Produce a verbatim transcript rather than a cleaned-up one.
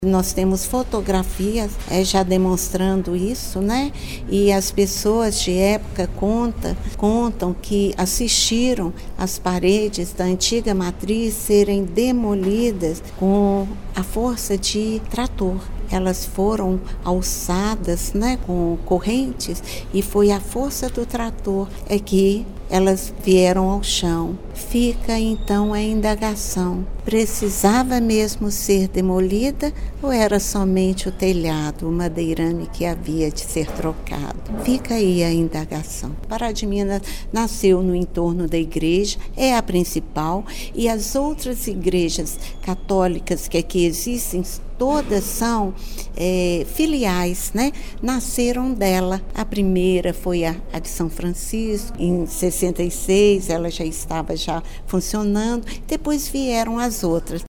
Nós temos fotografias é, já demonstrando isso, né? E as pessoas de época conta, contam que assistiram as paredes da antiga matriz serem demolidas com a força de trator. Elas foram alçadas, né, com correntes, e foi a força do trator é que elas vieram ao chão. Fica então a indagação: precisava mesmo ser demolida ou era somente o telhado, o madeirame que havia de ser trocado? Fica aí a indagação. Pará de Minas nasceu no entorno da igreja, é a principal, e as outras igrejas católicas que aqui existem, todas são é, filiais, né? Nasceram dela. A primeira foi a, a de São Francisco, em sessenta e seis ela já estava já funcionando, depois vieram as outras.